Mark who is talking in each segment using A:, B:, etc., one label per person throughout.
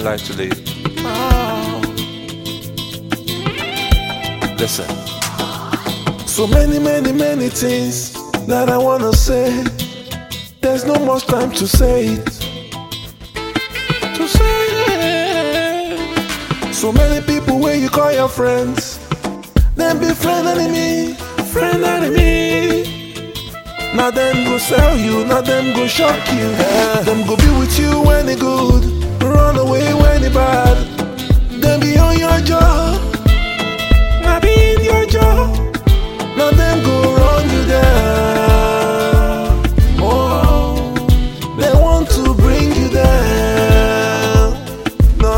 A: life to live. Listen.
B: So many things that I wanna say. There's no much time to say it. So many people where you call your friends, them be friend enemy. Now them go sell you, now them go shock you. Them go be with you when they good, run away when they bad. Them be on your job, now be in your job. Now them go run you down. Oh, they want to bring you down. No.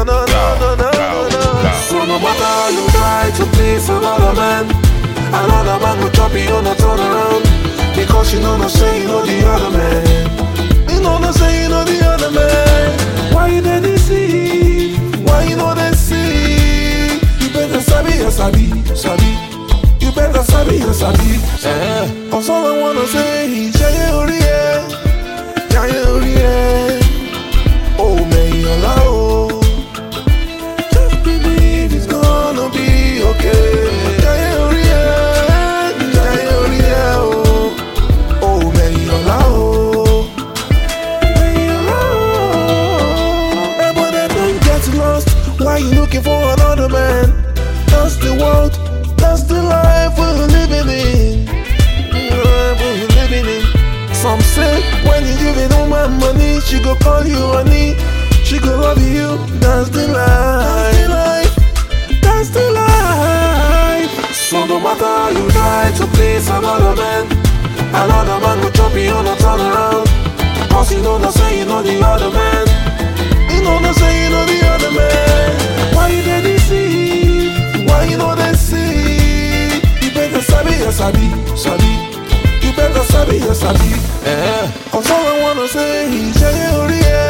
B: So no matter how you try to please another man will chop you on a turn around. Because you know no say you know the other man. You know no say you know the other man. Why you dey deceive? Why you know they see? You better sabi. You better sabi. Cause all I wanna say is Jaye Oriye. Oh man, you allow. Just believe it's gonna be okay. Jaye Oriye. Oh man, you allow. Everybody don't get lost. Why you looking for another man? That's the world. That's the life we're living in. Some say when you giving woman money, she go call you honey, she go love you. That's the life. That's the life. So no matter how you try to please another man will chop you on a turn around. Cause you know no say you know the other man. You know no say you know the other man. Why you dey deceive? Why you know they see? You better sabi. You better sabi. Cause all I wanna say is Jaye Oriye.